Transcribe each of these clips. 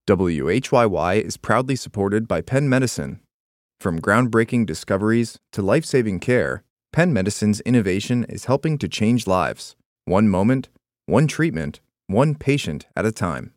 WHYY is proudly supported by Penn Medicine. From groundbreaking discoveries to life-saving care, Penn Medicine's innovation is helping to change lives, one moment, one treatment, one patient at a time.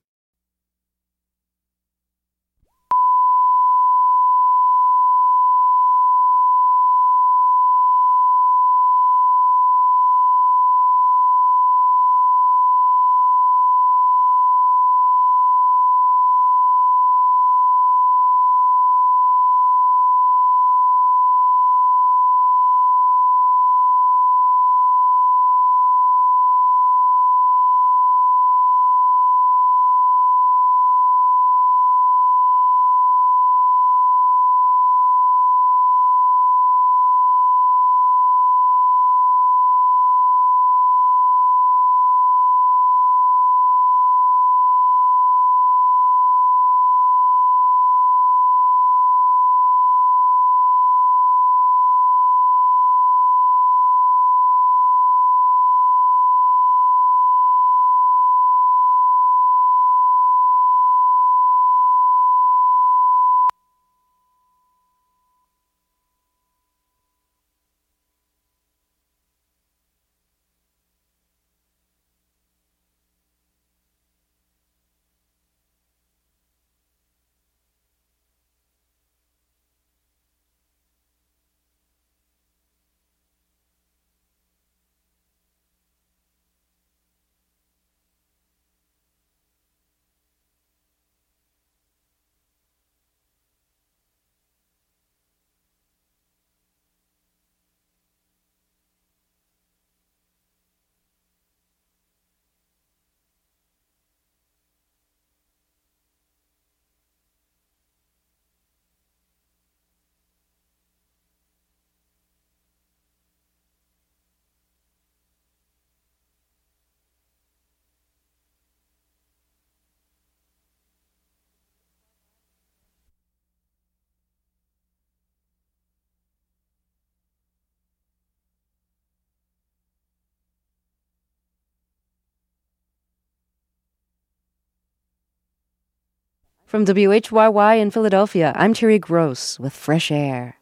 From WHYY in Philadelphia, I'm Terry Gross with Fresh Air.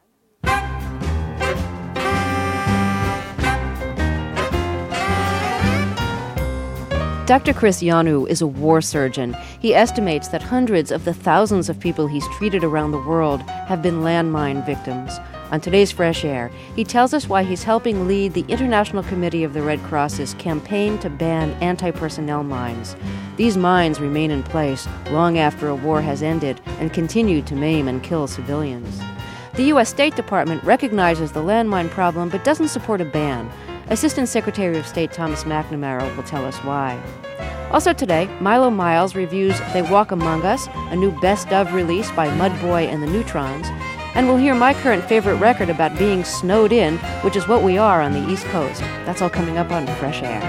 Dr. Chris Yanu is a war surgeon. He estimates that hundreds of the thousands of people he's treated around the world have been landmine victims. On today's Fresh Air, he tells us why he's helping lead the International Committee of the Red Cross's campaign to ban anti-personnel mines. These mines remain in place long after a war has ended and continue to maim and kill civilians. The U.S. State Department recognizes the landmine problem but doesn't support a ban. Assistant Secretary of State Thomas McNamara will tell us why. Also today, Milo Miles reviews They Walk Among Us, a new best-of release by Mudboy and the Neutrons. And we'll hear my current favorite record about being snowed in, which is what we are on the East Coast. That's all coming up on Fresh Air.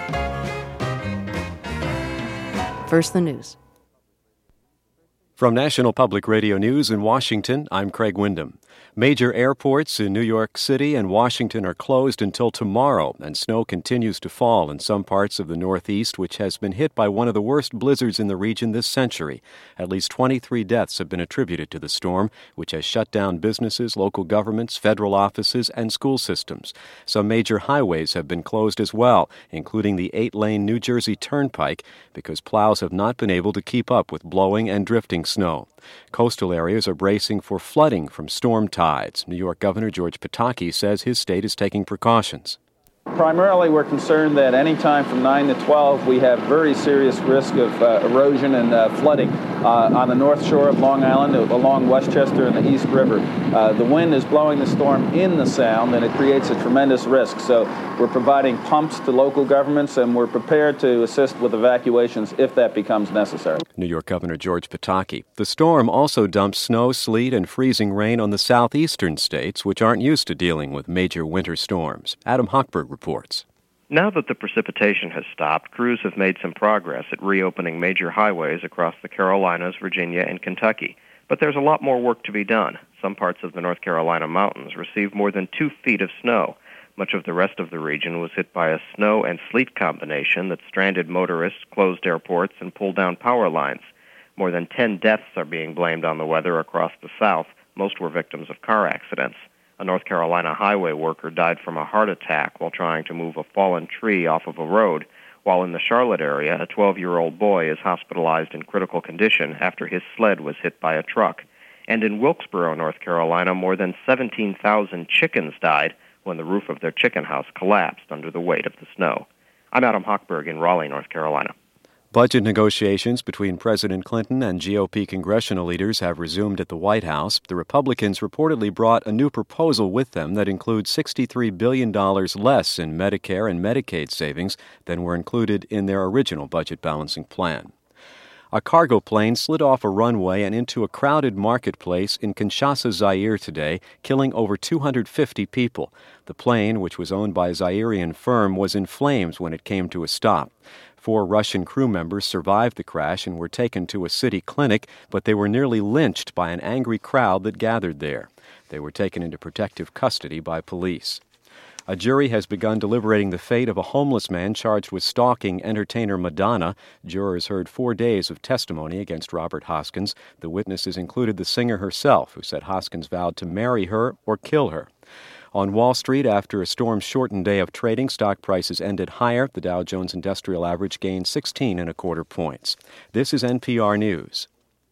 First, the news. From National Public Radio News in Washington, I'm Craig Wyndham. Major airports in New York City and Washington are closed until tomorrow, and snow continues to fall in some parts of the Northeast, which has been hit by one of the worst blizzards in the region this century. At least 23 deaths have been attributed to the storm, which has shut down businesses, local governments, federal offices, and school systems. Some major highways have been closed as well, including the 8-lane New Jersey Turnpike, because plows have not been able to keep up with blowing and drifting snow. Coastal areas are bracing for flooding from storm tides. New York Governor George Pataki says his state is taking precautions. Primarily, we're concerned that any time from 9 to 12, we have very serious risk of erosion and flooding on the north shore of Long Island, along Westchester and the East River. The wind is blowing the storm in the Sound, and it creates a tremendous risk. So we're providing pumps to local governments, and we're prepared to assist with evacuations if that becomes necessary. New York Governor George Pataki. The storm also dumps snow, sleet, and freezing rain on the southeastern states, which aren't used to dealing with major winter storms. Adam Hochberg reports. Now that the precipitation has stopped, crews have made some progress at reopening major highways across the Carolinas, Virginia, and Kentucky. But there's a lot more work to be done. Some parts of the North Carolina mountains received more than 2 feet of snow. Much of the rest of the region was hit by a snow and sleet combination that stranded motorists, closed airports, and pulled down power lines. More than 10 deaths are being blamed on the weather across the South. Most were victims of car accidents. A North Carolina highway worker died from a heart attack while trying to move a fallen tree off of a road, while in the Charlotte area, a 12-year-old boy is hospitalized in critical condition after his sled was hit by a truck. And in Wilkesboro, North Carolina, more than 17,000 chickens died when the roof of their chicken house collapsed under the weight of the snow. I'm Adam Hochberg in Raleigh, North Carolina. Budget negotiations between President Clinton and GOP congressional leaders have resumed at the White House. The Republicans reportedly brought a new proposal with them that includes $63 billion less in Medicare and Medicaid savings than were included in their original budget balancing plan. A cargo plane slid off a runway and into a crowded marketplace in Kinshasa, Zaire today, killing over 250 people. The plane, which was owned by a Zairean firm, was in flames when it came to a stop. 4 Russian crew members survived the crash and were taken to a city clinic, but they were nearly lynched by an angry crowd that gathered there. They were taken into protective custody by police. A jury has begun deliberating the fate of a homeless man charged with stalking entertainer Madonna. Jurors heard 4 days of testimony against Robert Hoskins. The witnesses included the singer herself, who said Hoskins vowed to marry her or kill her. On Wall Street, after a storm-shortened day of trading, stock prices ended higher. The Dow Jones Industrial Average gained 16.25 points. This is NPR News.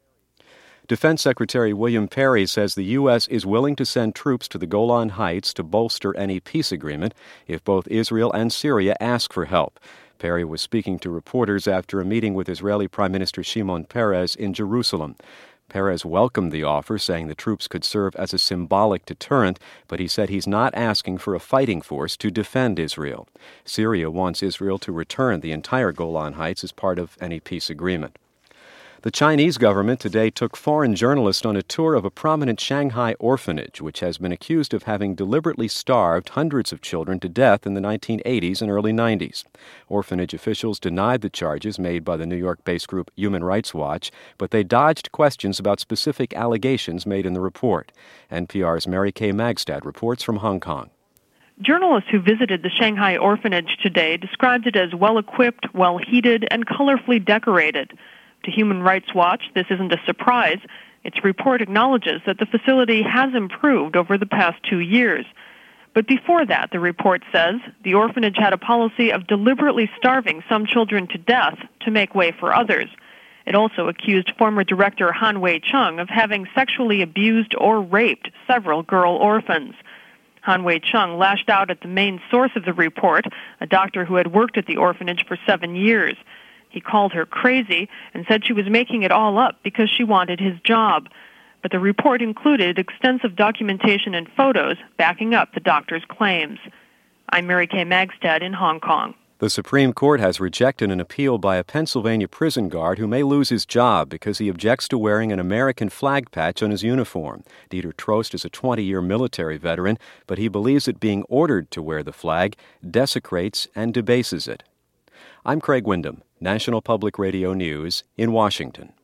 Defense Secretary William Perry says the U.S. is willing to send troops to the Golan Heights to bolster any peace agreement if both Israel and Syria ask for help. Perry was speaking to reporters after a meeting with Israeli Prime Minister Shimon Peres in Jerusalem. Peres welcomed the offer, saying the troops could serve as a symbolic deterrent, but he said he's not asking for a fighting force to defend Israel. Syria wants Israel to return the entire Golan Heights as part of any peace agreement. The Chinese government today took foreign journalists on a tour of a prominent Shanghai orphanage, which has been accused of having deliberately starved hundreds of children to death in the 1980s and early 90s. Orphanage officials denied the charges made by the New York-based group Human Rights Watch, but they dodged questions about specific allegations made in the report. NPR's Mary Kay Magstad reports from Hong Kong. Journalists who visited the Shanghai orphanage today described it as well-equipped, well-heated, and colorfully decorated. To Human Rights Watch, this isn't a surprise. Its report acknowledges that the facility has improved over the past 2 years. But before that, the report says, the orphanage had a policy of deliberately starving some children to death to make way for others. It also accused former director Han Wei-chung of having sexually abused or raped several girl orphans. Han Wei-chung lashed out at the main source of the report, a doctor who had worked at the orphanage for 7 years. He called her crazy and said she was making it all up because she wanted his job. But the report included extensive documentation and photos backing up the doctor's claims. I'm Mary Kay Magstad in Hong Kong. The Supreme Court has rejected an appeal by a Pennsylvania prison guard who may lose his job because he objects to wearing an American flag patch on his uniform. Dieter Trost is a 20-year military veteran, but he believes that being ordered to wear the flag desecrates and debases it. I'm Craig Windham, National Public Radio News in Washington.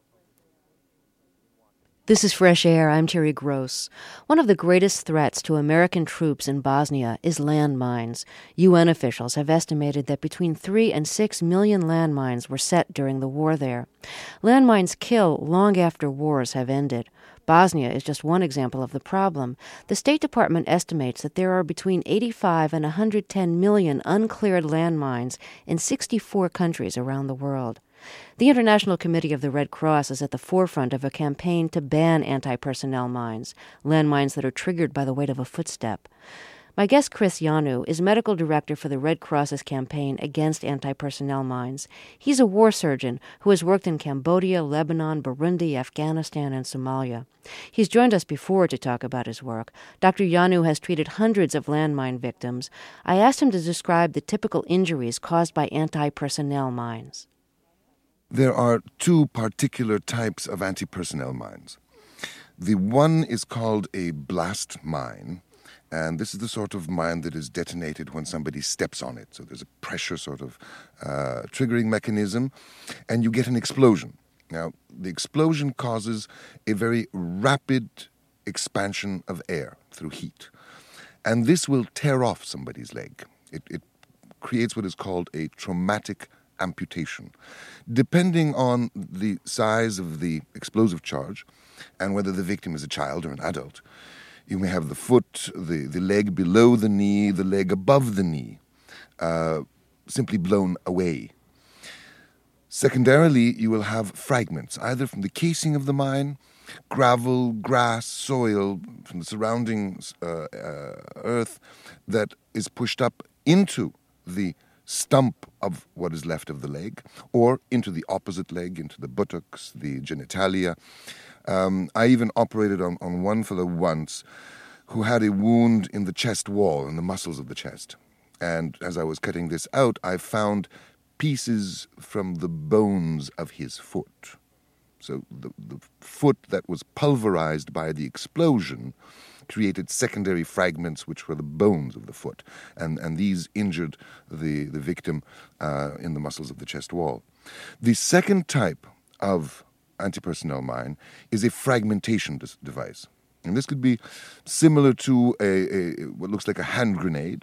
This is Fresh Air. I'm Terry Gross. One of the greatest threats to American troops in Bosnia is landmines. UN officials have estimated that between 3 and 6 million landmines were set during the war there. Landmines kill long after wars have ended. Bosnia is just one example of the problem. The State Department estimates that there are between 85 and 110 million uncleared landmines in 64 countries around the world. The International Committee of the Red Cross is at the forefront of a campaign to ban anti-personnel mines, landmines that are triggered by the weight of a footstep. My guest, Chris Yanu, is medical director for the Red Cross's campaign against anti-personnel mines. He's a war surgeon who has worked in Cambodia, Lebanon, Burundi, Afghanistan, and Somalia. He's joined us before to talk about his work. Dr. Yanu has treated hundreds of landmine victims. I asked him to describe the typical injuries caused by anti-personnel mines. There are 2 particular types of anti-personnel mines. The one is called a blast mine, and this is the sort of mine that is detonated when somebody steps on it. So there's a pressure sort of triggering mechanism, and you get an explosion. Now, the explosion causes a very rapid expansion of air through heat, and this will tear off somebody's leg. It creates what is called a traumatic amputation. Depending on the size of the explosive charge and whether the victim is a child or an adult, you may have the foot, the leg below the knee, the leg above the knee, simply blown away. Secondarily, you will have fragments, either from the casing of the mine, gravel, grass, soil, from the surrounding earth that is pushed up into the stump of what is left of the leg, or into the opposite leg, into the buttocks, the genitalia. I even operated on one fellow once who had a wound in the chest wall, in the muscles of the chest. And as I was cutting this out, I found pieces from the bones of his foot. So the foot that was pulverized by the explosion created secondary fragments which were the bones of the foot. And these injured the victim in the muscles of the chest wall. The second type of anti-personnel mine is a fragmentation device. And this could be similar to what looks like a hand grenade.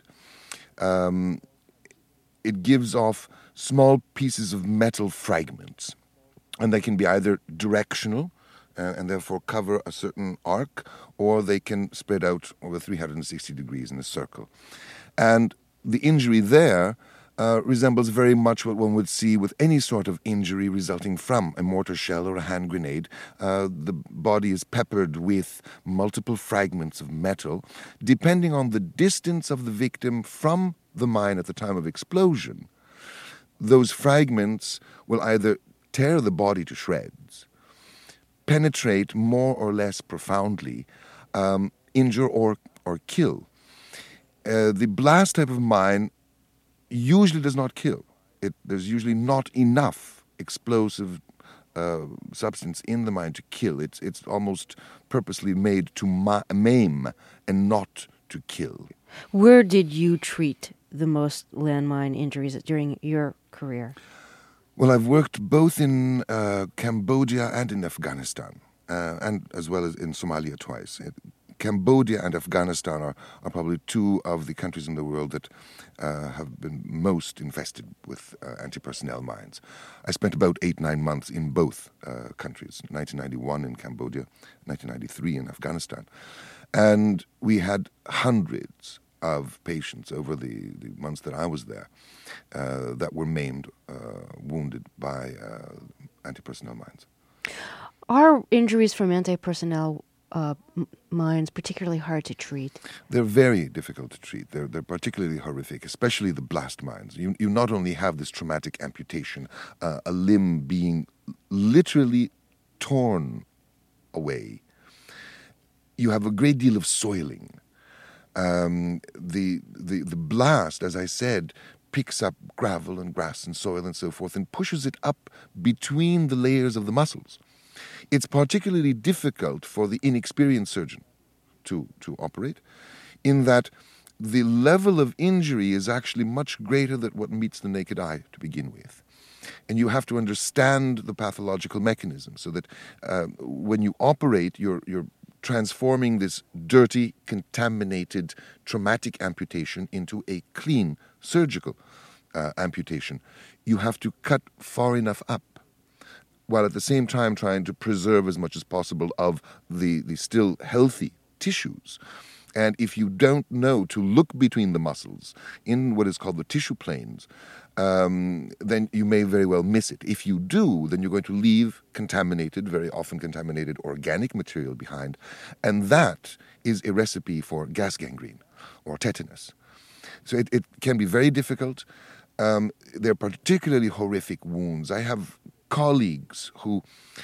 It gives off small pieces of metal fragments, and they can be either directional and therefore cover a certain arc, or they can spread out over 360 degrees in a circle. And the injury there resembles very much what one would see with any sort of injury resulting from a mortar shell or a hand grenade. The body is peppered with multiple fragments of metal. Depending on the distance of the victim from the mine at the time of explosion, those fragments will either tear the body to shreds, penetrate more or less profoundly, injure or kill. The blast type of mine usually does not kill. There's usually not enough explosive substance in the mine to kill. It's almost purposely made to maim and not to kill. Where did you treat the most landmine injuries during your career? Well, I've worked both in Cambodia and in Afghanistan, and as well as in Somalia twice. Cambodia and Afghanistan are probably two of the countries in the world that have been most infested with anti-personnel mines. I spent about 8-9 months in both countries, 1991 in Cambodia, 1993 in Afghanistan. And we had hundreds of patients over the months that I was there that were maimed, wounded by anti-personnel mines. Are injuries from anti-personnel mines particularly hard to treat? They're very difficult to treat. They're particularly horrific, especially the blast mines. You not only have this traumatic amputation, a limb being literally torn away, you have a great deal of soiling. The blast, as I said, picks up gravel and grass and soil and so forth and pushes it up between the layers of the muscles. It's particularly difficult for the inexperienced surgeon to operate, in that the level of injury is actually much greater than what meets the naked eye to begin with. And you have to understand the pathological mechanism so that when you operate, you're transforming this dirty, contaminated, traumatic amputation into a clean surgical amputation. You have to cut far enough up, while at the same time trying to preserve as much as possible of the still healthy tissues. And if you don't know to look between the muscles in what is called the tissue planes, then you may very well miss it. If you do, then you're going to leave contaminated, very often contaminated organic material behind, and that is a recipe for gas gangrene or tetanus. So it can be very difficult. They're particularly horrific wounds. I have colleagues who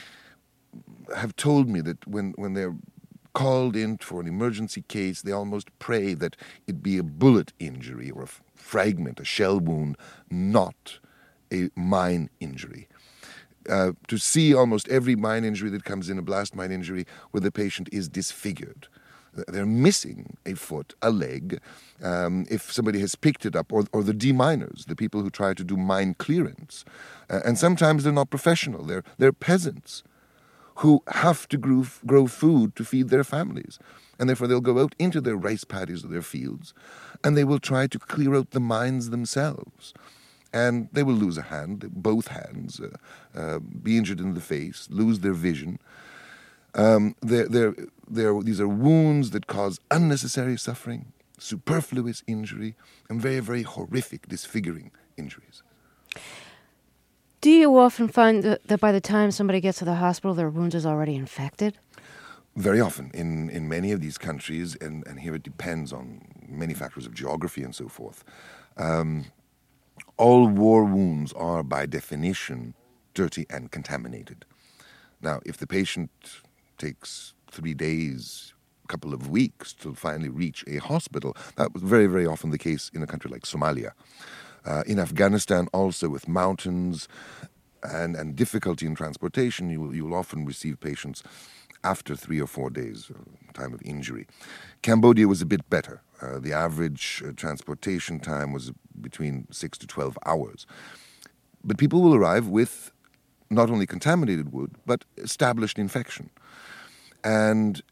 have told me that when they're called in for an emergency case, they almost pray that it be a bullet injury or a fragment, a shell wound, not a mine injury. To see almost every mine injury that comes in, a blast mine injury, where the patient is disfigured. They're missing a foot, a leg. If somebody has picked it up, or the deminers, the people who try to do mine clearance. And sometimes they're not professional. They're peasants who have to grow food to feed their families. And therefore they'll go out into their rice paddies or their fields, and they will try to clear out the mines themselves. and they will lose a hand, both hands, be injured in the face, lose their vision. These are wounds that cause unnecessary suffering, superfluous injury, and very, very horrific, disfiguring injuries. Do you often find that by the time somebody gets to the hospital, their wound is already infected? Very often in many of these countries, and here it depends on many factors of geography and so forth, all war wounds are by definition dirty and contaminated. Now, if the patient takes 3 days, a couple of weeks to finally reach a hospital, that was very, very often the case in a country like Somalia. In Afghanistan also, with mountains and difficulty in transportation, you will often receive patients after 3 or 4 days, time of injury. Cambodia was a bit better. The average transportation time was between 6 to 12 hours. But people will arrive with not only contaminated wound, but established infection. And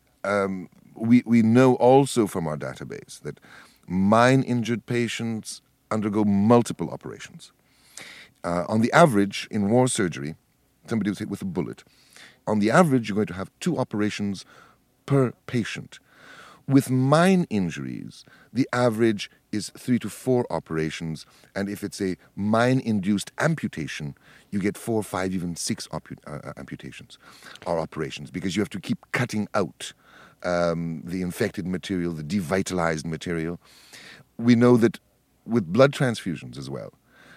we know also from our database that mine-injured patients undergo multiple operations. On the average, in war surgery, somebody was hit with a bullet. On the average, you're going to have 2 operations per patient. With mine injuries, the average is 3 to 4 operations, and if it's a mine-induced amputation, you get 4, 5, even 6 amputations or operations, because you have to keep cutting out the infected material, the devitalized material. We know that with blood transfusions as well,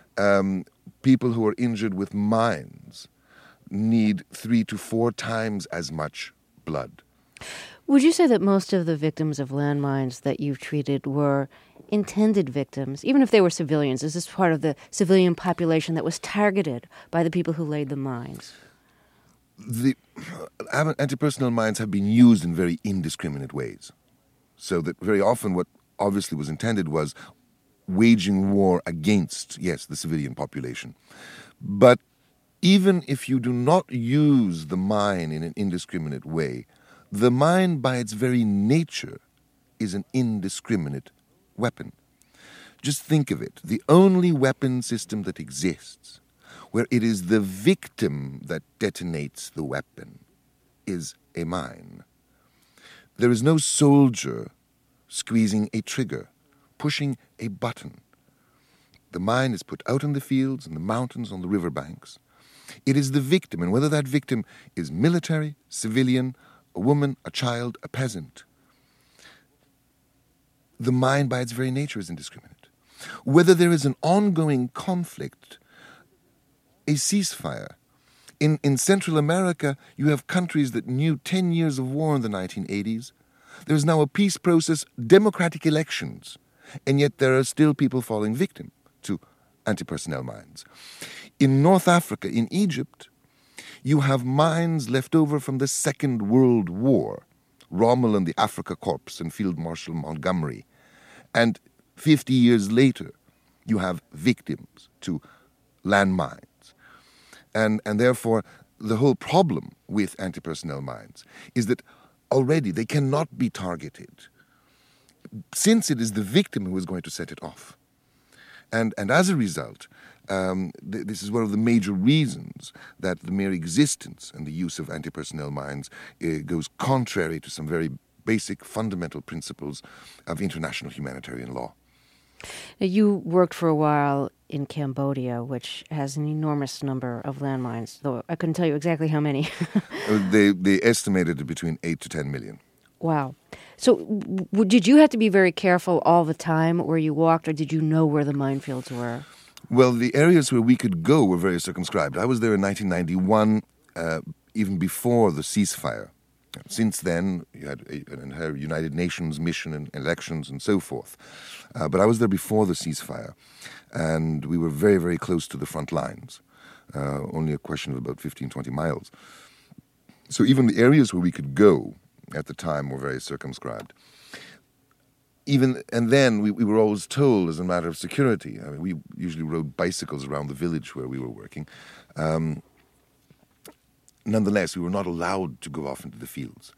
people who are injured with mines need 3 to 4 times as much blood. Would you say that most of the victims of landmines that you've treated were intended victims, even if they were civilians? Is this part of the civilian population that was targeted by the people who laid the mines? The anti-personnel mines have been used in very indiscriminate ways. So that very often what obviously was intended was waging war against, yes, the civilian population. But even if you do not use the mine in an indiscriminate way, the mine by its very nature is an indiscriminate weapon. Just think of it. The only weapon system that exists where it is the victim that detonates the weapon is a mine. There is no soldier squeezing a trigger, pushing a button. The mine is put out in the fields, in the mountains, on the riverbanks. It is the victim, and whether that victim is military, civilian, a woman, a child, a peasant, the mine by its very nature is indiscriminate. Whether there is an ongoing conflict, a ceasefire. In Central America, you have countries that knew 10 years of war in the 1980s. There's now a peace process, democratic elections, and yet there are still people falling victim to anti-personnel mines. In North Africa, in Egypt, you have mines left over from the Second World War, Rommel and the Afrika Korps and Field Marshal Montgomery. And 50 years later, you have victims to landmines. And therefore, the whole problem with anti-personnel mines is that already they cannot be targeted, since it is the victim who is going to set it off. And as a result, this is one of the major reasons that the mere existence and the use of anti-personnel mines goes contrary to some very basic fundamental principles of international humanitarian law. Now, you worked for a while in Cambodia, which has an enormous number of landmines, though I couldn't tell you exactly how many. They estimated it between 8 to 10 million. Wow. So did you have to be very careful all the time where you walked, or did you know where the minefields were? Well, the areas where we could go were very circumscribed. I was there in 1991, even before the ceasefire. Since then, you had an United Nations mission and elections and so forth. But I was there before the ceasefire, and we were very, very close to the front lines, only a question of about 15, 20 miles. So even the areas where we could go at the time were very circumscribed. And then we were always told, as a matter of security, I mean, we usually rode bicycles around the village where we were working. Nonetheless, we were not allowed to go off into the fields.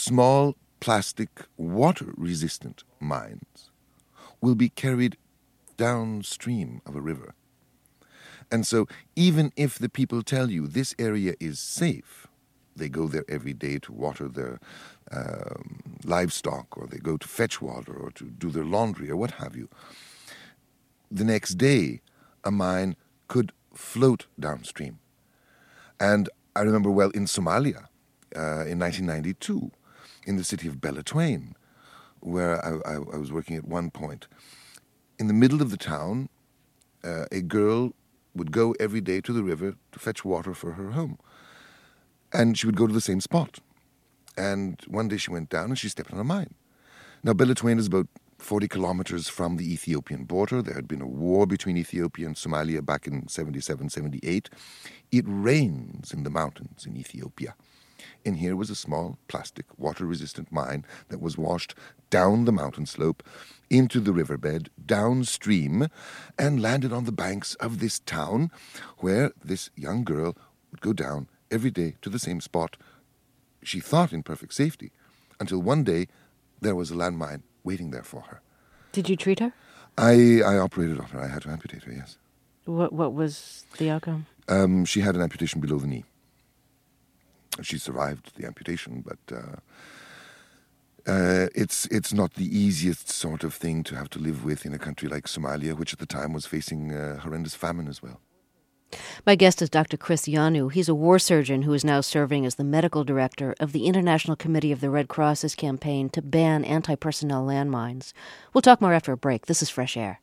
Small plastic water-resistant mines will be carried downstream of a river. And so even if the people tell you this area is safe, they go there every day to water their livestock, or they go to fetch water, or to do their laundry, or what have you. The next day, a mine could float downstream. And I remember well in Somalia, in 1992, in the city of Beledweyne, where I was working at one point. In the middle of the town, a girl would go every day to the river to fetch water for her home. And she would go to the same spot. And one day she went down and she stepped on a mine. Now, Beledweyne is about 40 kilometers from the Ethiopian border. There had been a war between Ethiopia and Somalia back in 77, 78. It rains in the mountains in Ethiopia. And here was a small plastic water-resistant mine that was washed down the mountain slope into the riverbed, downstream, and landed on the banks of this town where this young girl would go down every day to the same spot, she thought in perfect safety, until one day there was a landmine waiting there for her. Did you treat her? I operated on her. I had to amputate her, yes. What was the outcome? She had an amputation below the knee. She survived the amputation, but it's not the easiest sort of thing to have to live with in a country like Somalia, which at the time was facing horrendous famine as well. My guest is Dr. Chris Yanu. He's a war surgeon who is now serving as the medical director of the International Committee of the Red Cross's campaign to ban anti-personnel landmines. We'll talk more after a break. This is Fresh Air.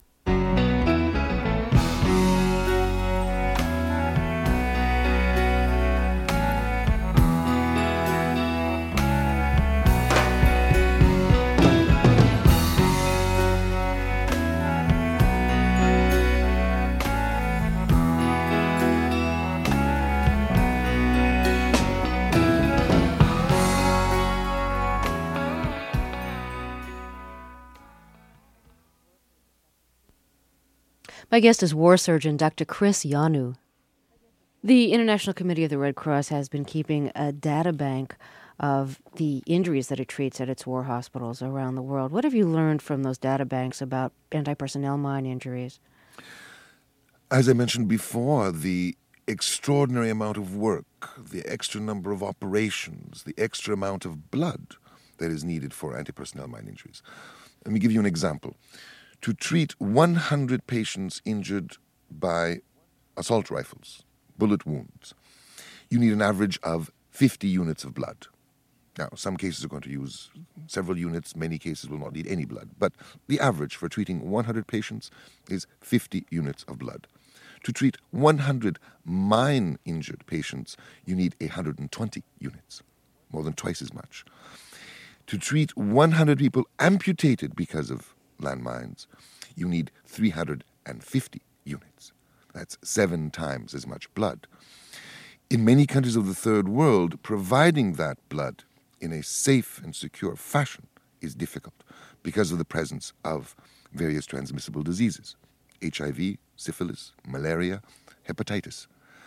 My guest is war surgeon Dr. Chris Yanu. The International Committee of the Red Cross has been keeping a data bank of the injuries that it treats at its war hospitals around the world. What have you learned from those data banks about anti-personnel mine injuries? As I mentioned before, the extraordinary amount of work, the extra number of operations, the extra amount of blood that is needed for anti-personnel mine injuries. Let me give you an example. To treat 100 patients injured by assault rifles, bullet wounds, you need an average of 50 units of blood. Now, some cases are going to use several units, many cases will not need any blood, but the average for treating 100 patients is 50 units of blood. To treat 100 mine-injured patients, you need 120 units, more than twice as much. To treat 100 people amputated because of landmines, you need 350 units. That's 7 times as much blood. In many countries of the Third World, providing that blood in a safe and secure fashion is difficult because of the presence of various transmissible diseases: HIV, syphilis, malaria, hepatitis.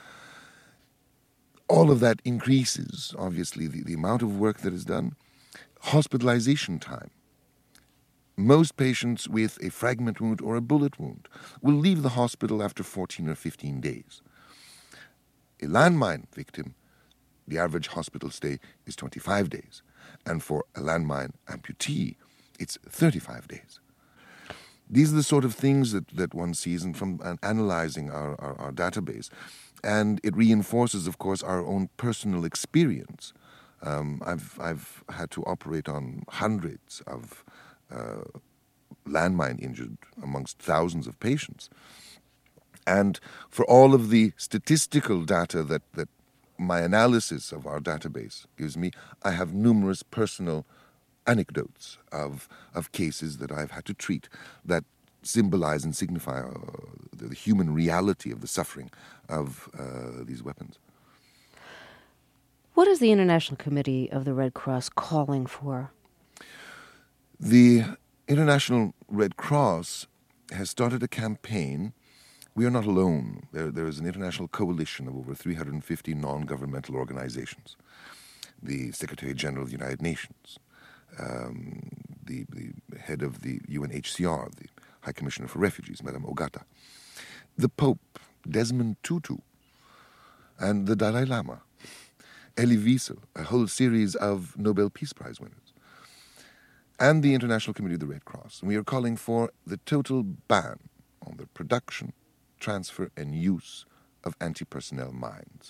All of that increases, obviously, the amount of work that is done. Hospitalization time. Most patients with a fragment wound or a bullet wound will leave the hospital after 14 or 15 days. A landmine victim, the average hospital stay is 25 days. And for a landmine amputee, it's 35 days. These are the sort of things that one sees and from analyzing our database. And it reinforces, of course, our own personal experience. I've had to operate on hundreds of landmine injured amongst thousands of patients. And for all of the statistical data that my analysis of our database gives me, I have numerous personal anecdotes of cases that I've had to treat that symbolize and signify the human reality of the suffering of these weapons. What is the International Committee of the Red Cross calling for? The International Red Cross has started a campaign. We are not alone. There is an international coalition of over 350 non-governmental organizations. The Secretary General of the United Nations, the head of the UNHCR, the High Commissioner for Refugees, Madame Ogata, the Pope, Desmond Tutu, and the Dalai Lama, Elie Wiesel, a whole series of Nobel Peace Prize winners, and the International Committee of the Red Cross. And we are calling for the total ban on the production, transfer, and use of anti-personnel mines.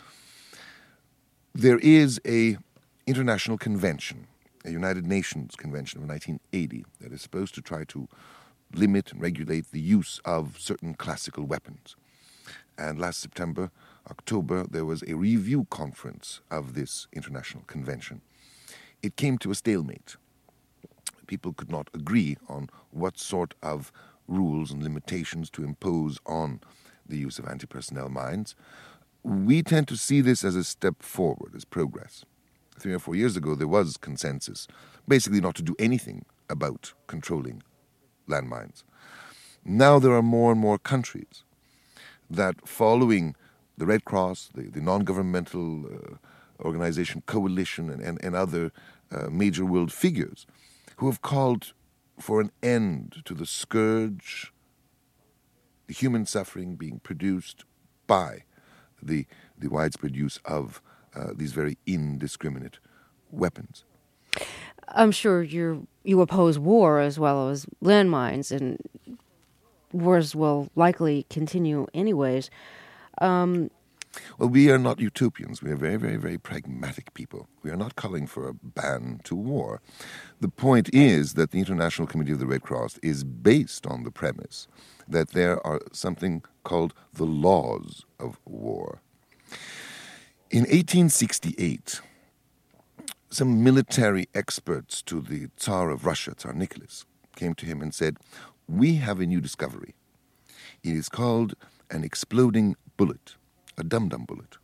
There is a international convention, a United Nations convention of 1980, that is supposed to try to limit and regulate the use of certain classical weapons. And last September, October, there was a review conference of this international convention. It came to a stalemate. People could not agree on what sort of rules and limitations to impose on the use of anti-personnel mines. We tend to see this as a step forward, as progress. 3 or 4 years ago, there was consensus, basically not to do anything about controlling landmines. Now there are more and more countries that, following the Red Cross, the non-governmental organization Coalition, and other major world figures, who have called for an end to the scourge, the human suffering being produced by the widespread use of these very indiscriminate weapons. I'm sure you oppose war as well as landmines, and wars will likely continue anyways. Well, we are not utopians. We are very, very, very pragmatic people. We are not calling for a ban to war. The point is that the International Committee of the Red Cross is based on the premise that there are something called the laws of war. In 1868, some military experts to the Tsar of Russia, Tsar Nicholas, came to him and said, "We have a new discovery. It is called an exploding bullet, a dum-dum bullet."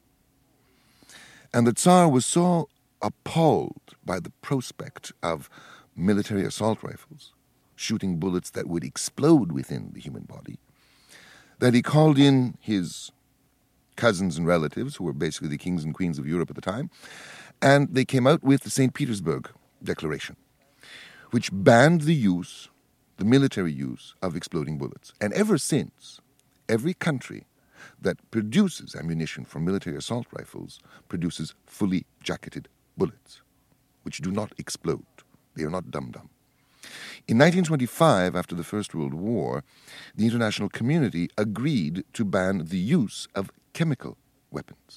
And the Tsar was so appalled by the prospect of military assault rifles shooting bullets that would explode within the human body that he called in his cousins and relatives, who were basically the kings and queens of Europe at the time, and they came out with the St. Petersburg Declaration, which banned the military use of exploding bullets. And ever since, every country that produces ammunition from military assault rifles produces fully jacketed bullets, which do not explode. They are not dum-dum. In 1925, after the First World War, the international community agreed to ban the use of chemical weapons.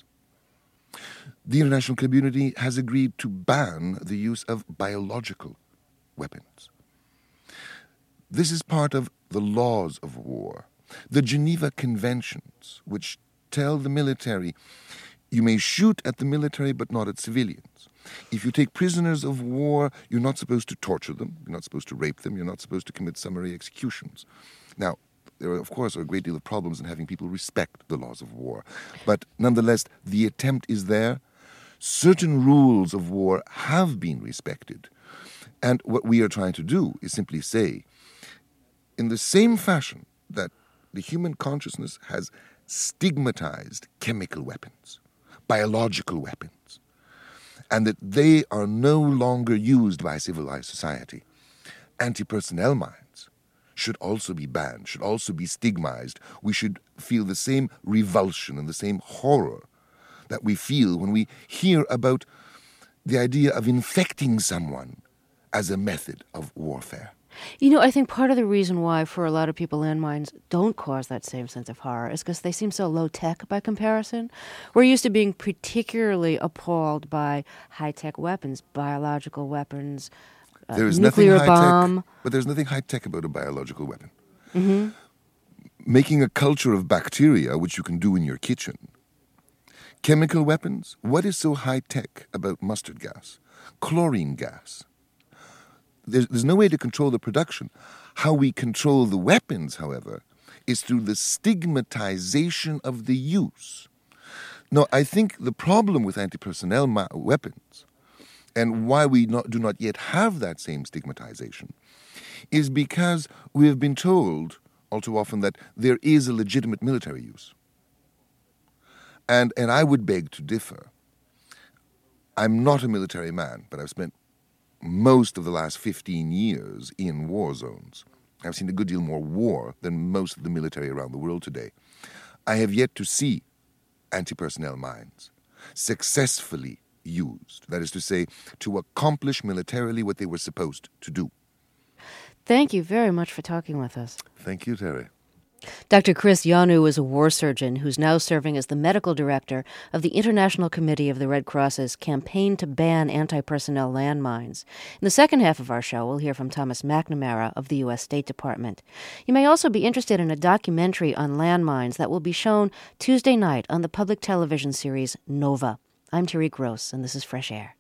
The international community has agreed to ban the use of biological weapons. This is part of the laws of war. The Geneva Conventions, which tell the military, you may shoot at the military but not at civilians. If you take prisoners of war, you're not supposed to torture them, you're not supposed to rape them, you're not supposed to commit summary executions. Now, there are, of course, a great deal of problems in having people respect the laws of war. But nonetheless, the attempt is there. Certain rules of war have been respected. And what we are trying to do is simply say, in the same fashion that the human consciousness has stigmatized chemical weapons, biological weapons, and that they are no longer used by civilized society, anti-personnel mines should also be banned, should also be stigmatized. We should feel the same revulsion and the same horror that we feel when we hear about the idea of infecting someone as a method of warfare. You know, I think part of the reason why for a lot of people landmines don't cause that same sense of horror is because they seem so low-tech by comparison. We're used to being particularly appalled by high-tech weapons, biological weapons, there is nuclear nothing bomb. But there's nothing high-tech about a biological weapon. Mm-hmm. Making a culture of bacteria, which you can do in your kitchen. Chemical weapons, what is so high-tech about mustard gas, chlorine gas? There's no way to control the production. How we control the weapons, however, is through the stigmatization of the use. Now, I think the problem with anti-personnel weapons, and why we do not yet have that same stigmatization, is because we have been told all too often that there is a legitimate military use. And I would beg to differ. I'm not a military man, but I've spent most of the last 15 years in war zones. I've seen a good deal more war than most of the military around the world today. I have yet to see anti-personnel mines successfully used, that is to say, to accomplish militarily what they were supposed to do. Thank you very much for talking with us. Thank you, Terry. Dr. Chris Yanu is a war surgeon who's now serving as the medical director of the International Committee of the Red Cross's campaign to ban anti-personnel landmines. In the second half of our show, we'll hear from Thomas McNamara of the U.S. State Department. You may also be interested in a documentary on landmines that will be shown Tuesday night on the public television series Nova. I'm Terry Gross, and this is Fresh Air.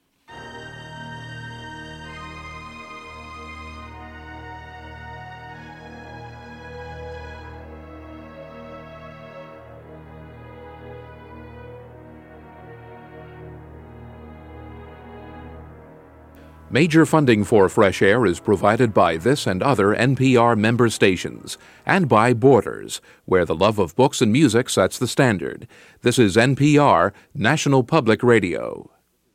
Major funding for Fresh Air is provided by this and other NPR member stations, and by Borders, where the love of books and music sets the standard. This is NPR, National Public Radio.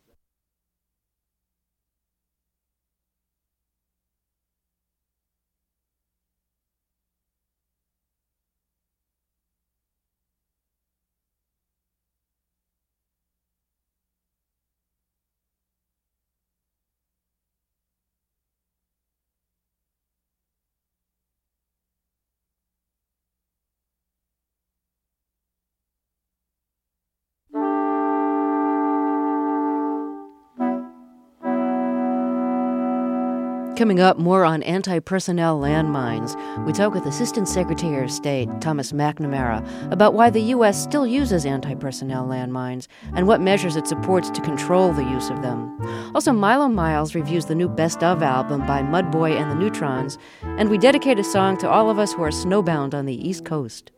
Coming up, more on anti-personnel landmines. We talk with Assistant Secretary of State Thomas McNamara about why the U.S. still uses anti-personnel landmines and what measures it supports to control the use of them. Also, Milo Miles reviews the new Best Of album by Mudboy and the Neutrons, and we dedicate a song to all of us who are snowbound on the East Coast.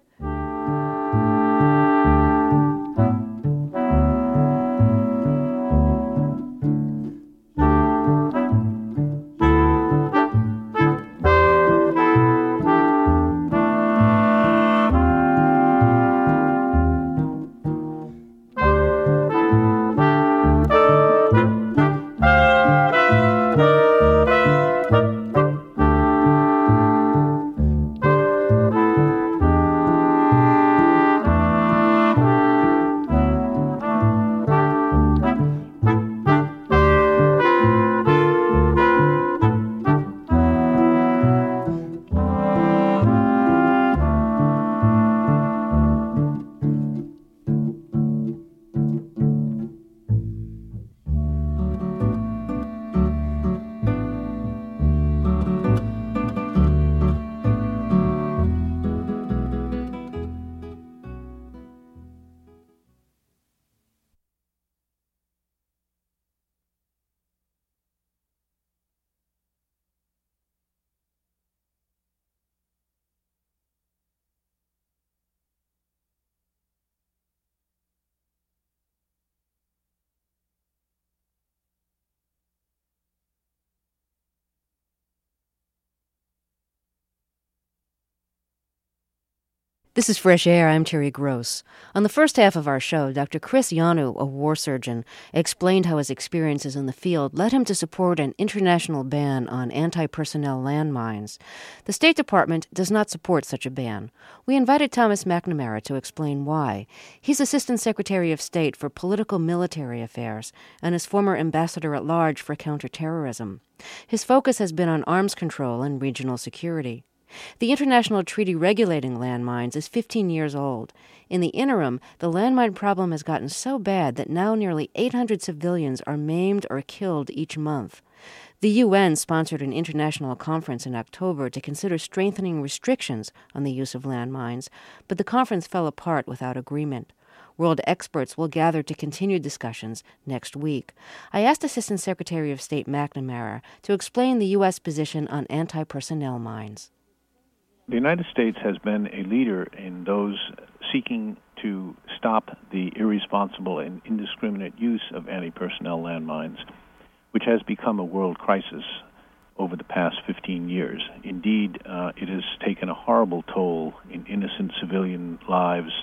This is Fresh Air. I'm Terry Gross. On the first half of our show, Dr. Chris Yanu, a war surgeon, explained how his experiences in the field led him to support an international ban on anti-personnel landmines. The State Department does not support such a ban. We invited Thomas McNamara to explain why. He's Assistant Secretary of State for Political Military Affairs and is former Ambassador at Large for Counterterrorism. His focus has been on arms control and regional security. The international treaty regulating landmines is 15 years old. In the interim, the landmine problem has gotten so bad that now nearly 800 civilians are maimed or killed each month. The UN sponsored an international conference in October to consider strengthening restrictions on the use of landmines, but the conference fell apart without agreement. World experts will gather to continue discussions next week. I asked Assistant Secretary of State McNamara to explain the U.S. position on anti-personnel mines. The United States has been a leader in those seeking to stop the irresponsible and indiscriminate use of anti-personnel landmines, which has become a world crisis over the past 15 years. Indeed, it has taken a horrible toll in innocent civilian lives,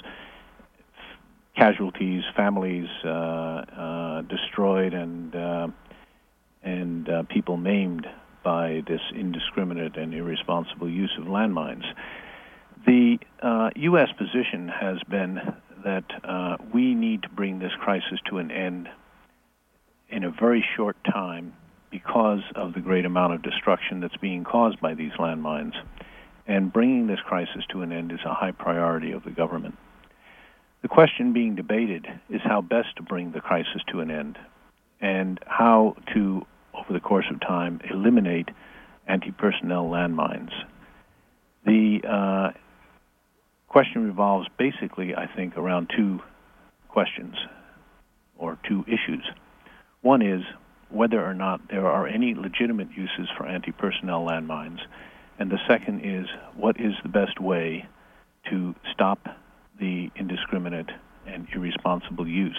casualties, families destroyed, and people maimed by this indiscriminate and irresponsible use of landmines. The U.S. position has been that we need to bring this crisis to an end in a very short time because of the great amount of destruction that's being caused by these landmines. And bringing this crisis to an end is a high priority of the government. The question being debated is how best to bring the crisis to an end and how to, over the course of time, eliminate anti-personnel landmines. The question revolves basically, I think, around two questions or two issues. One is whether or not there are any legitimate uses for anti-personnel landmines, and the second is what is the best way to stop the indiscriminate and irresponsible use.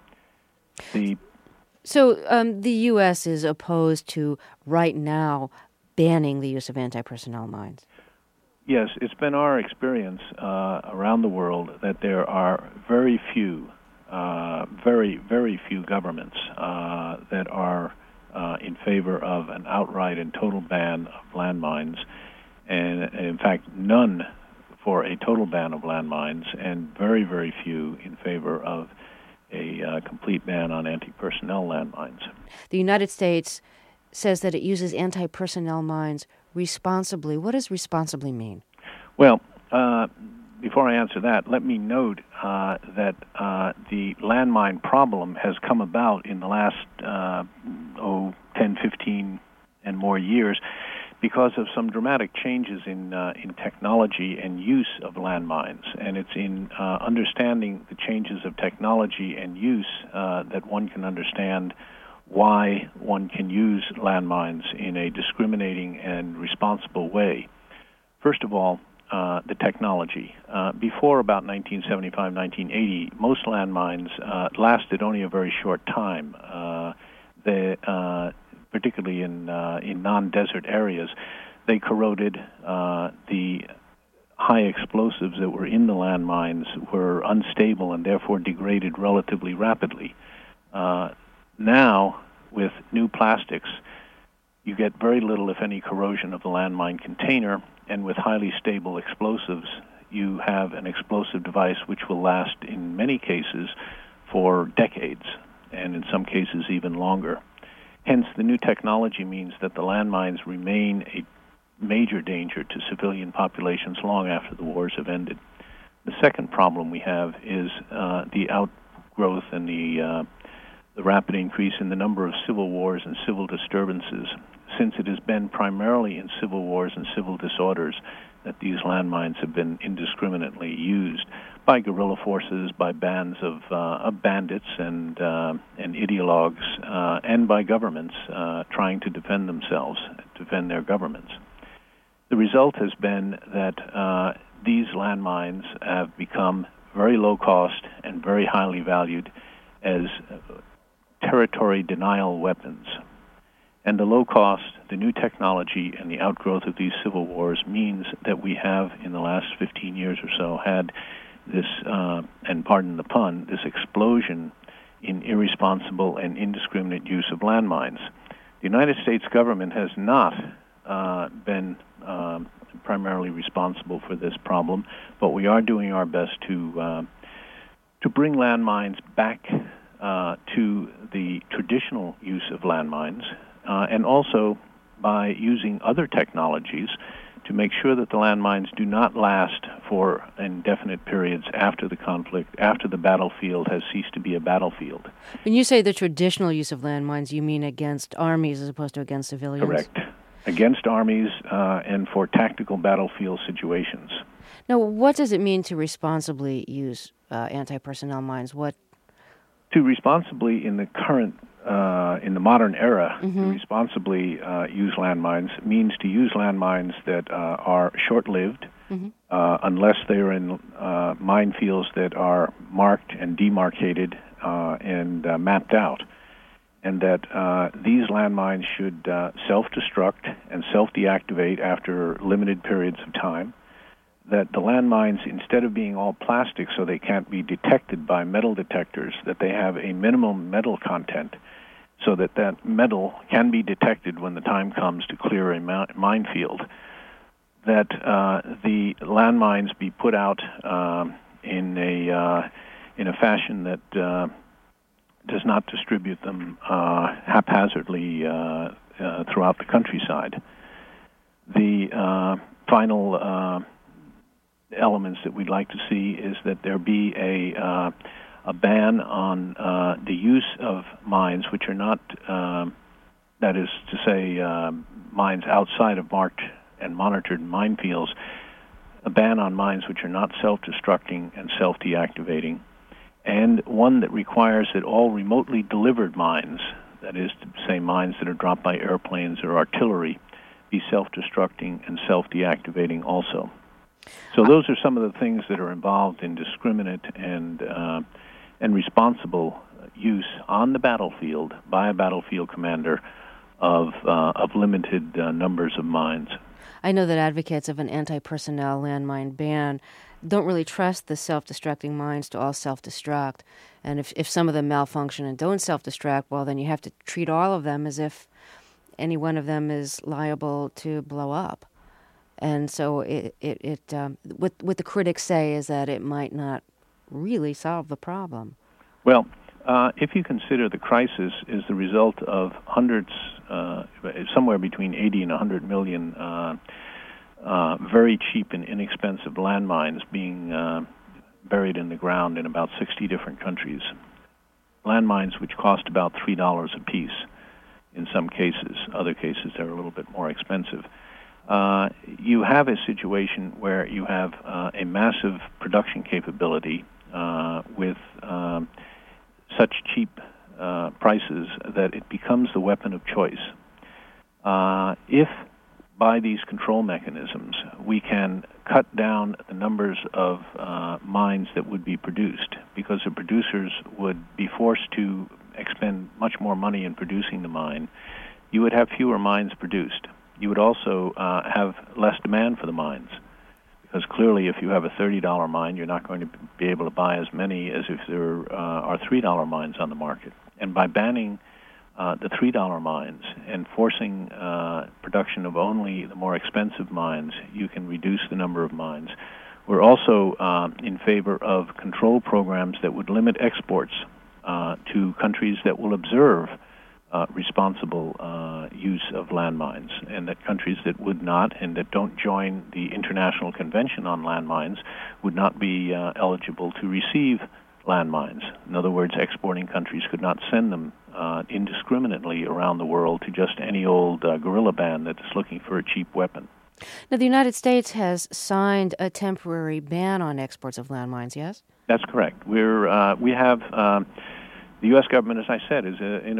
So the U.S. is opposed to, right now, banning the use of anti-personnel mines. Yes, it's been our experience around the world that there are very few governments that are in favor of an outright and total ban of landmines, and in fact, none for a total ban of landmines, and very, very few in favor of a complete ban on anti-personnel landmines. The United States says that it uses anti-personnel mines responsibly. What does responsibly mean? Well, before I answer that, let me note that the landmine problem has come about in the last 10, 15 and more years because of some dramatic changes in technology and use of landmines. And it's in understanding the changes of technology and use that one can understand why one can use landmines in a discriminating and responsible way. First of all, the technology. Before about 1975, 1980, most landmines lasted only a very short time. Particularly in non-desert areas, they corroded. The high explosives that were in the landmines were unstable and therefore degraded relatively rapidly. Now, with new plastics, you get very little, if any, corrosion of the landmine container, and with highly stable explosives, you have an explosive device which will last, in many cases, for decades, and in some cases even longer. Hence, the new technology means that the landmines remain a major danger to civilian populations long after the wars have ended. The second problem we have is the outgrowth and the rapid increase in the number of civil wars and civil disturbances, since it has been primarily in civil wars and civil disorders that these landmines have been indiscriminately used by guerrilla forces, by bands of bandits and ideologues, and by governments trying to defend themselves, defend their governments. The result has been that these landmines have become very low cost and very highly valued as territory denial weapons. And the low cost, the new technology, and the outgrowth of these civil wars means that we have, in the last 15 years or so, had this, and pardon the pun, this explosion in irresponsible and indiscriminate use of landmines. The United States government has not been primarily responsible for this problem, but we are doing our best to bring landmines back to the traditional use of landmines, and also by using other technologies to make sure that the landmines do not last for indefinite periods after the conflict, after the battlefield has ceased to be a battlefield. When you say the traditional use of landmines, you mean against armies as opposed to against civilians? Correct. Against armies and for tactical battlefield situations. Now, what does it mean to responsibly use anti-personnel mines? To responsibly, in the current, in the modern era, to responsibly use landmines means to use landmines that are short-lived, unless they are in minefields that are marked and demarcated and mapped out, and that these landmines should self-destruct and self-deactivate after limited periods of time, that the landmines, instead of being all plastic so they can't be detected by metal detectors, that they have a minimum metal content so that that metal can be detected when the time comes to clear a minefield, that the landmines be put out in a fashion that does not distribute them haphazardly throughout the countryside. The final elements that we'd like to see is that there be a ban on the use of mines which are not, that is to say, mines outside of marked and monitored minefields, a ban on mines which are not self-destructing and self-deactivating, and one that requires that all remotely delivered mines, that is to say mines that are dropped by airplanes or artillery, be self-destructing and self-deactivating also. So those are some of the things that are involved in discriminate and responsible use on the battlefield by a battlefield commander of limited numbers of mines. I know that advocates of an anti-personnel landmine ban don't really trust the self-destructing mines to all self-destruct. And if some of them malfunction and don't self-destruct, well, then you have to treat all of them as if any one of them is liable to blow up. And so what the critics say is that it might not really solve the problem. Well, if you consider the crisis is the result of hundreds, somewhere between 80 and 100 million very cheap and inexpensive landmines being buried in the ground in about 60 different countries. Landmines which cost about $3 a piece in some cases. Other cases they're a little bit more expensive. You have a situation where you have a massive production capability with such cheap prices that it becomes the weapon of choice. If by these control mechanisms we can cut down the numbers of mines that would be produced, because the producers would be forced to expend much more money in producing the mine, you would have fewer mines produced. You would also have less demand for the mines, because clearly if you have a $30 mine, you're not going to be able to buy as many as if there are $3 mines on the market. And by banning the $3 mines and forcing production of only the more expensive mines, you can reduce the number of mines. We're also in favor of control programs that would limit exports to countries that will observe responsible use of landmines, and that countries that would not and that don't join the International Convention on Landmines would not be eligible to receive landmines. In other words, exporting countries could not send them indiscriminately around the world to just any old guerrilla band that is looking for a cheap weapon. Now, the United States has signed a temporary ban on exports of landmines, yes? That's correct. We have the U.S. government, as I said, is in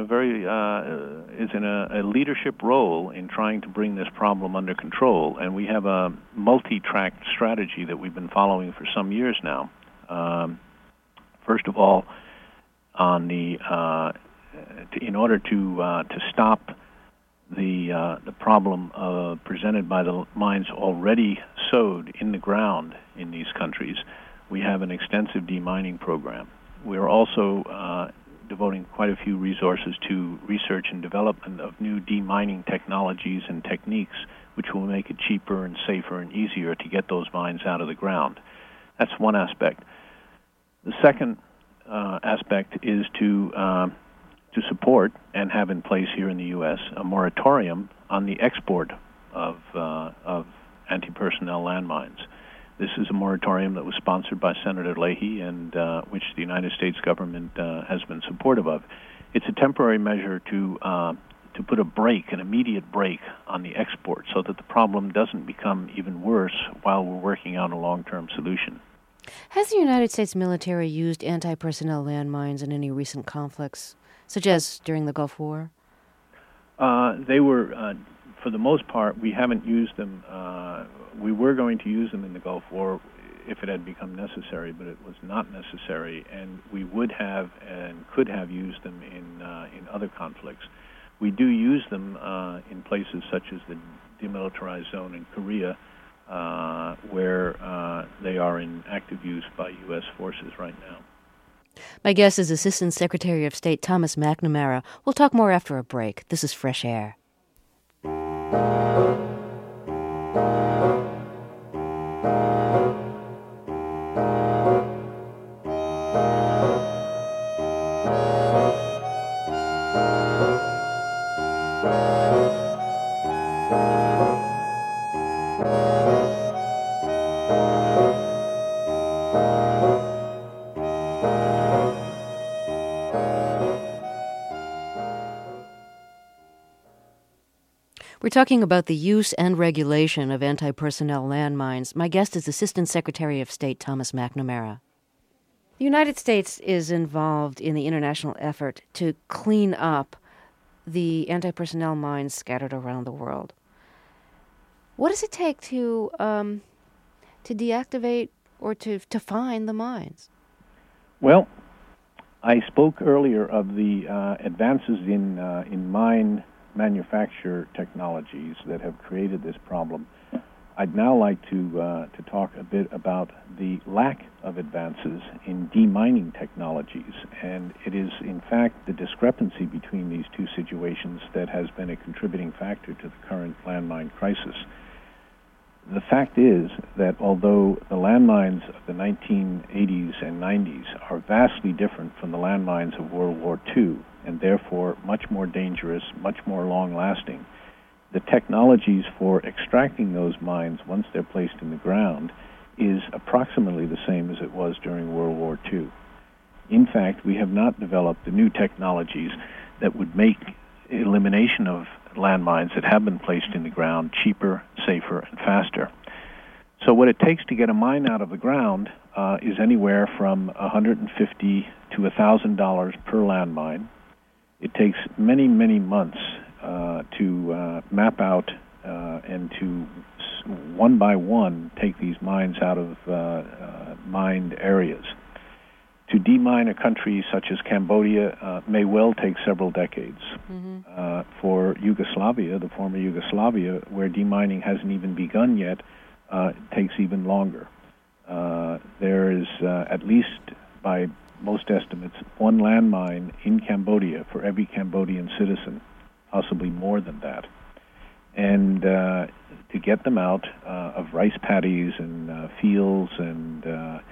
a leadership role in trying to bring this problem under control, and we have a multi-track strategy that we've been following for some years now. First of all, on in order to stop the problem presented by the mines already sowed in the ground in these countries, we have an extensive demining program. We are also devoting quite a few resources to research and development of new demining technologies and techniques which will make it cheaper and safer and easier to get those mines out of the ground. That's one aspect. The second aspect is to support and have in place here in the U.S. a moratorium on the export of anti-personnel landmines. This is a moratorium that was sponsored by Senator Leahy and which the United States government has been supportive of. It's a temporary measure to put an immediate break on the export so that the problem doesn't become even worse while we're working on a long-term solution. Has the United States military used anti-personnel landmines in any recent conflicts, such as during the Gulf War? They were, for the most part, we haven't used them. We were going to use them in the Gulf War if it had become necessary, but it was not necessary, and we would have and could have used them in other conflicts. We do use them in places such as the demilitarized zone in Korea, where they are in active use by U.S. forces right now. My guest is Assistant Secretary of State Thomas McNamara. We'll talk more after a break. This is Fresh Air. We're talking about the use and regulation of anti-personnel landmines. My guest is Assistant Secretary of State Thomas McNamara. The United States is involved in the international effort to clean up the anti-personnel mines scattered around the world. What does it take to deactivate or to find the mines? Well, I spoke earlier of the advances in mine manufacture technologies that have created this problem. I'd now like to talk a bit about the lack of advances in demining technologies, and it is in fact the discrepancy between these two situations that has been a contributing factor to the current landmine crisis. The fact is that although the landmines of the 1980s and 90s are vastly different from the landmines of World War II, and therefore much more dangerous, much more long-lasting, the technologies for extracting those mines once they're placed in the ground is approximately the same as it was during World War II. In fact, we have not developed the new technologies that would make elimination of landmines that have been placed in the ground cheaper, safer, and faster. So what it takes to get a mine out of the ground is anywhere from $150 to $1,000 per landmine. It takes many, many months to map out and to one by one take these mines out of mined areas. To demine a country such as Cambodia may well take several decades. For Yugoslavia, the former Yugoslavia, where demining hasn't even begun yet, it takes even longer. There is, at least by most estimates, one landmine in Cambodia for every Cambodian citizen, possibly more than that. And to get them out of rice paddies and fields and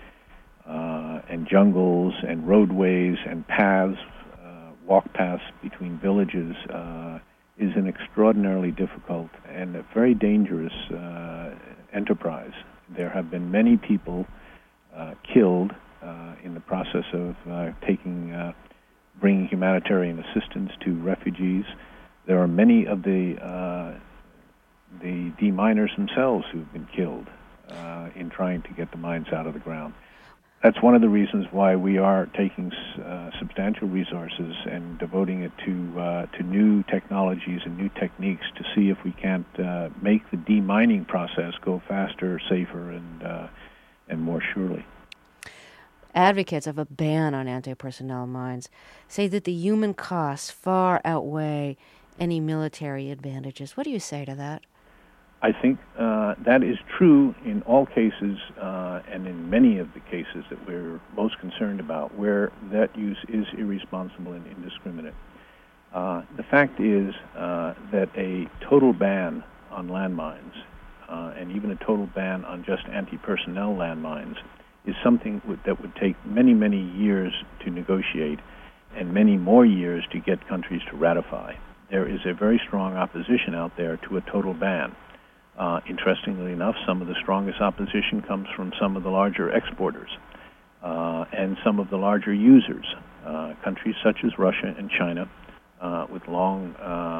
jungles and roadways and paths, walk paths between villages, is an extraordinarily difficult and a very dangerous enterprise. There have been many people killed in the process of bringing humanitarian assistance to refugees. There are many of the deminers themselves who've been killed in trying to get the mines out of the ground. That's one of the reasons why we are taking substantial resources and devoting it to new technologies and new techniques to see if we can't make the demining process go faster, safer, and more surely. Advocates of a ban on anti-personnel mines say that the human costs far outweigh any military advantages. What do you say to that? I think that is true in all cases and in many of the cases that we're most concerned about where that use is irresponsible and indiscriminate. The fact is that a total ban on landmines and even a total ban on just anti-personnel landmines is something that would take many, many years to negotiate and many more years to get countries to ratify. There is a very strong opposition out there to a total ban. Interestingly enough, some of the strongest opposition comes from some of the larger exporters and some of the larger users, countries such as Russia and China, with long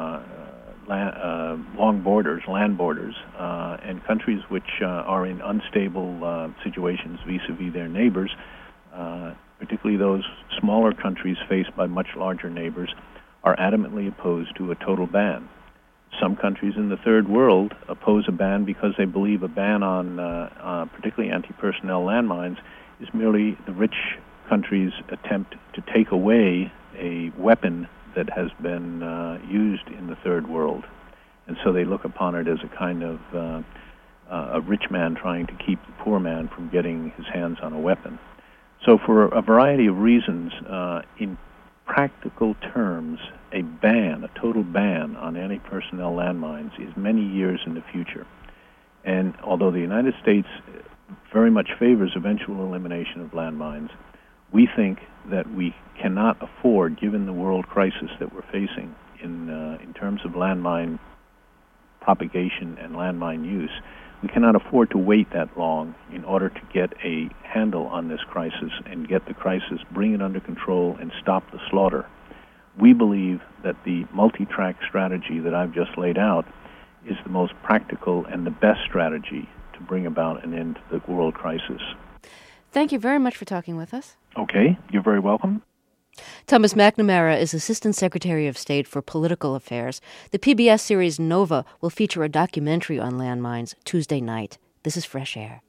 borders, land borders, and countries which are in unstable situations vis-a-vis their neighbors, particularly those smaller countries faced by much larger neighbors, are adamantly opposed to a total ban. Some countries in the third world oppose a ban because they believe a ban on particularly anti-personnel landmines is merely the rich countries' attempt to take away a weapon that has been used in the third world. And so they look upon it as a kind of a rich man trying to keep the poor man from getting his hands on a weapon. So for a variety of reasons, in practical terms, a total ban on anti-personnel landmines is many years in the future. And although the United States very much favors eventual elimination of landmines, we think that we cannot afford, given the world crisis that we're facing in terms of landmine propagation and landmine use, we cannot afford to wait that long in order to get a handle on this crisis and get the crisis, bring it under control, and stop the slaughter. We believe that the multi-track strategy that I've just laid out is the most practical and the best strategy to bring about an end to the world crisis. Thank you very much for talking with us. Okay, you're very welcome. Thomas McNamara is Assistant Secretary of State for Political Affairs. The PBS series Nova will feature a documentary on landmines Tuesday night. This is Fresh Air.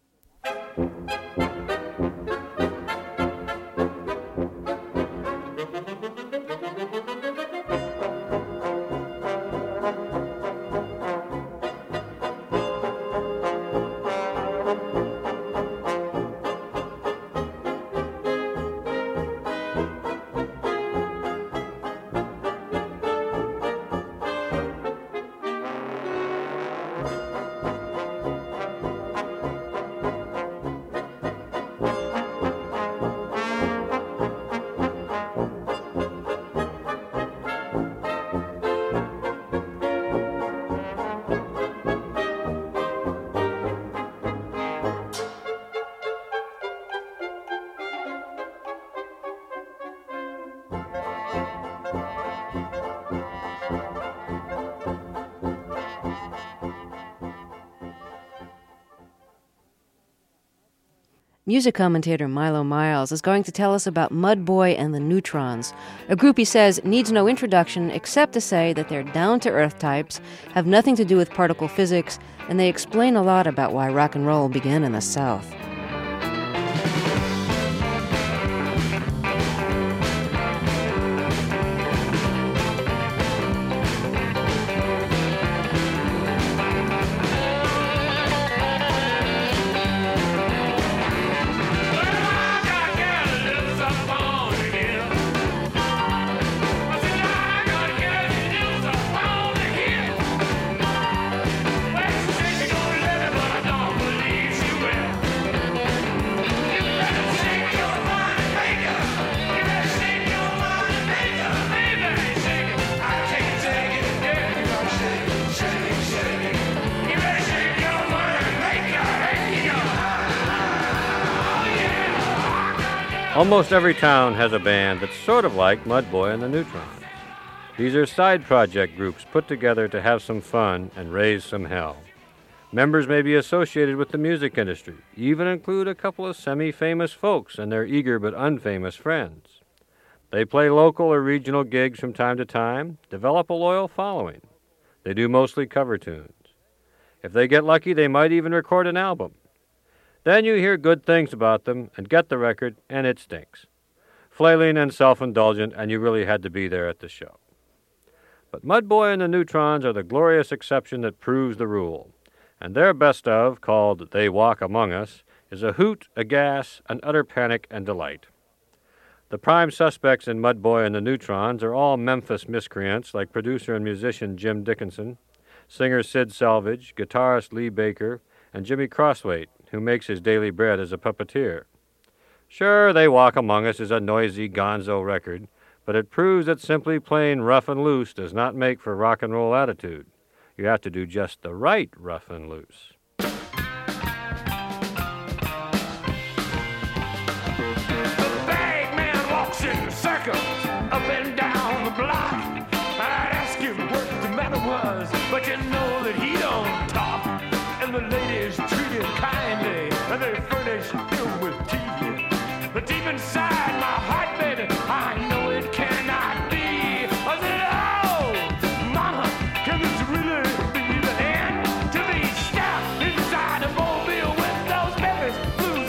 Music commentator Milo Miles is going to tell us about Mudboy and the Neutrons, a group he says needs no introduction except to say that they're down-to-earth types, have nothing to do with particle physics, and they explain a lot about why rock and roll began in the South. Almost every town has a band that's sort of like Mudboy and the Neutrons. These are side project groups put together to have some fun and raise some hell. Members may be associated with the music industry, even include a couple of semi-famous folks and their eager but unfamous friends. They play local or regional gigs from time to time, develop a loyal following. They do mostly cover tunes. If they get lucky, they might even record an album. Then you hear good things about them and get the record, and it stinks. Flailing and self-indulgent, and you really had to be there at the show. But Mudboy and the Neutrons are the glorious exception that proves the rule. And their best of, called They Walk Among Us, is a hoot, a gas, an utter panic and delight. The prime suspects in Mudboy and the Neutrons are all Memphis miscreants like producer and musician Jim Dickinson, singer Sid Salvage, guitarist Lee Baker, and Jimmy Crosswaite, who makes his daily bread as a puppeteer. Sure, They Walk Among Us is a noisy gonzo record, but it proves that simply playing rough and loose does not make for rock and roll attitude. You have to do just the right rough and loose. The bag man walks in circles up and down the block. I'd ask him what the matter was, but you know that he don't talk. And the ladies treat him kindly, and they furnish him with tea. But deep inside my heart, baby, I know it cannot be. I said, oh, mama, can this really be the end? To be stabbed inside a mobile with those Memphis blues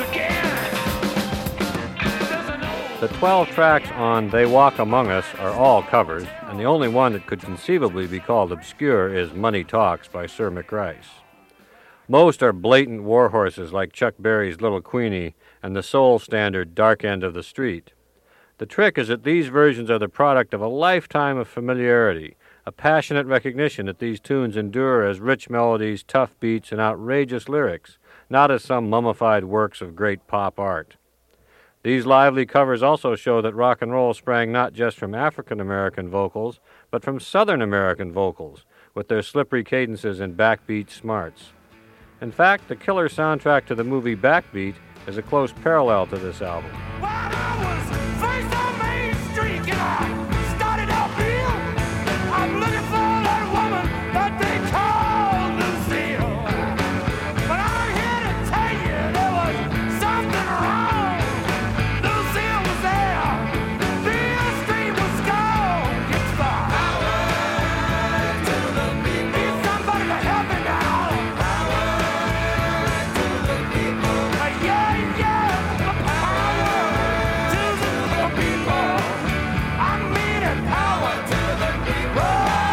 again. The 12 tracks on They Walk Among Us are all covers, and the only one that could conceivably be called obscure is Money Talks by Sir McRice. Most are blatant war horses like Chuck Berry's Little Queenie and the soul standard Dark End of the Street. The trick is that these versions are the product of a lifetime of familiarity, a passionate recognition that these tunes endure as rich melodies, tough beats, and outrageous lyrics, not as some mummified works of great pop art. These lively covers also show that rock and roll sprang not just from African American vocals, but from Southern American vocals, with their slippery cadences and backbeat smarts. In fact, the killer soundtrack to the movie Backbeat is a close parallel to this album. When I was first on Main Street and I started uphill, I'm looking for that woman that they call Lucille. But I'm here to tell you there was something wrong. Lucille was there, Bill Street was gone. It's the power to the people. Need somebody to help me now. Power to the people. Yeah, the power to the people. I mean it, power to the people.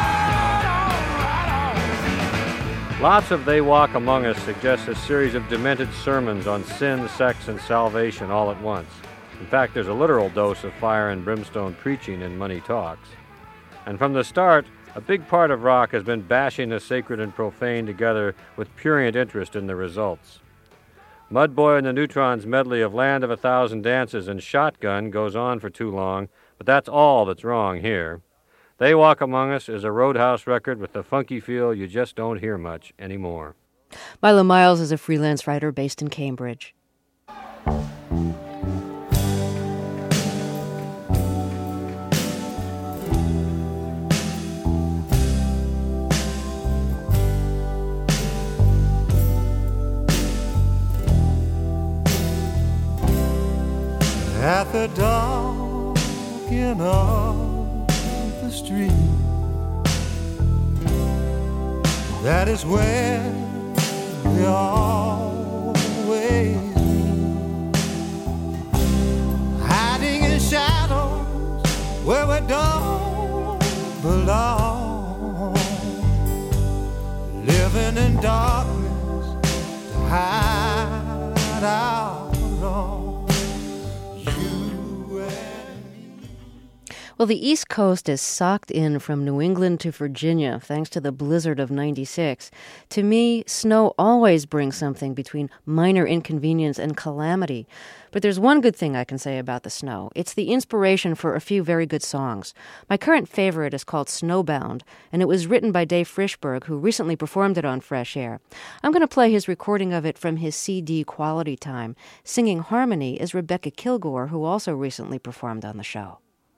Right on. Lots of They Walk Among Us suggests a series of demented sermons on sin, sex, and salvation all at once. In fact, there's a literal dose of fire and brimstone preaching in Money Talks. And from the start, a big part of rock has been bashing the sacred and profane together with prurient interest in the results. Mudboy and the Neutrons' medley of Land of a Thousand Dances and Shotgun goes on for too long, but that's all that's wrong here. They Walk Among Us is a Roadhouse record with the funky feel you just don't hear much anymore. Milo Miles is a freelance writer based in Cambridge. At the darkening of the street, that is where we always meet, hiding in shadows where we don't belong, living in darkness to hide our wrong. Well, the East Coast is socked in from New England to Virginia, thanks to the blizzard of '96. To me, snow always brings something between minor inconvenience and calamity. But there's one good thing I can say about the snow. It's the inspiration for a few very good songs. My current favorite is called Snowbound, and it was written by Dave Frischberg, who recently performed it on Fresh Air. I'm going to play his recording of it from his CD Quality Time. Singing harmony is Rebecca Kilgore, who also recently performed on the show.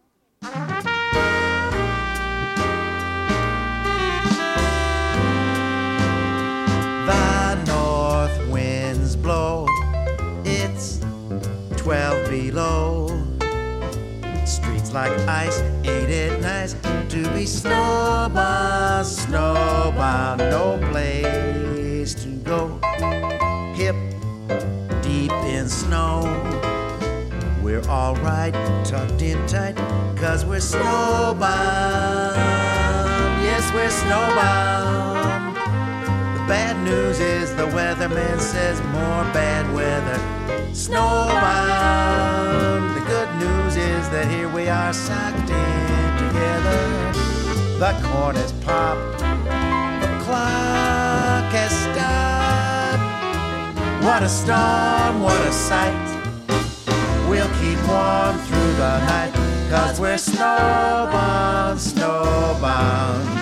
The north winds blow, it's 12 below. Streets like ice, ain't it nice to be snowbound, snowbound, no place to go. Hip deep in snow, we're all right, tucked in tight, 'cause we're snowbound. Yes, we're snowbound. The bad news is the weatherman says more bad weather. Snowbound. The good news is that here we are socked in together. The corn is popped, the clock has stopped. What a storm, what a sight. We'll keep warm through the night, 'cause we're snowbound, snowbound.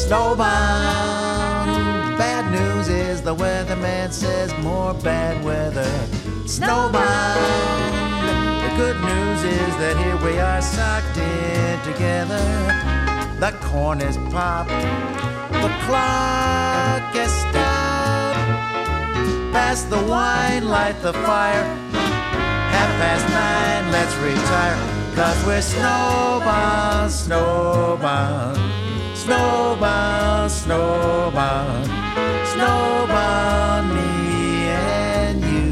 Snowbound. Bad news is the weatherman says more bad weather. Snowbound. The good news is that here we are socked in together. The corn is popped, the clock has stopped. Pass the wine, light the fire. 9:30, let's retire. 'Cause we're snowbound, snowbound, snowbound, snowbound, snowbound, me and you.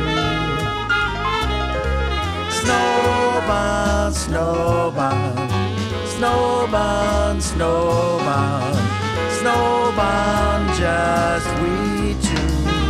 Snowbound, snowbound, snowbound, snowbound, snowbound, just we two.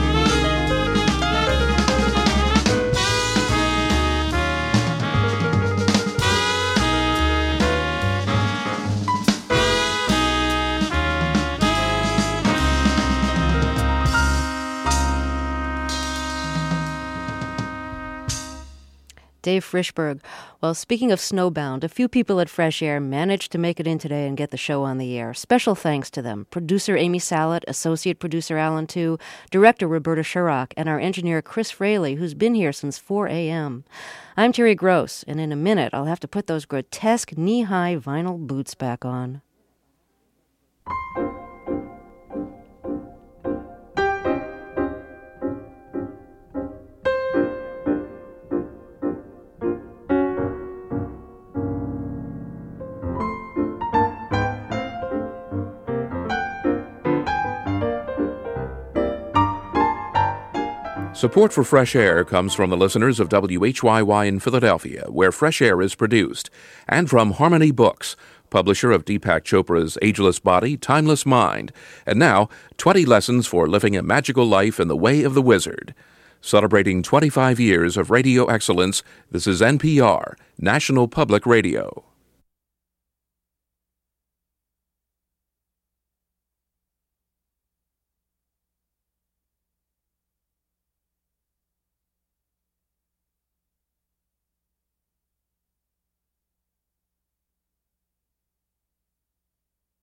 Dave Frischberg. Well, speaking of snowbound, a few people at Fresh Air managed to make it in today and get the show on the air. Special thanks to them. Producer Amy Salet, Associate Producer Alan Tu, Director Roberta Sherrock, and our engineer Chris Fraley, who's been here since 4 a.m. I'm Terry Gross, and in a minute I'll have to put those grotesque knee-high vinyl boots back on. Support for Fresh Air comes from the listeners of WHYY in Philadelphia, where Fresh Air is produced, and from Harmony Books, publisher of Deepak Chopra's Ageless Body, Timeless Mind, and now 20 Lessons for Living a Magical Life in the Way of the Wizard. Celebrating 25 years of radio excellence, this is NPR, National Public Radio.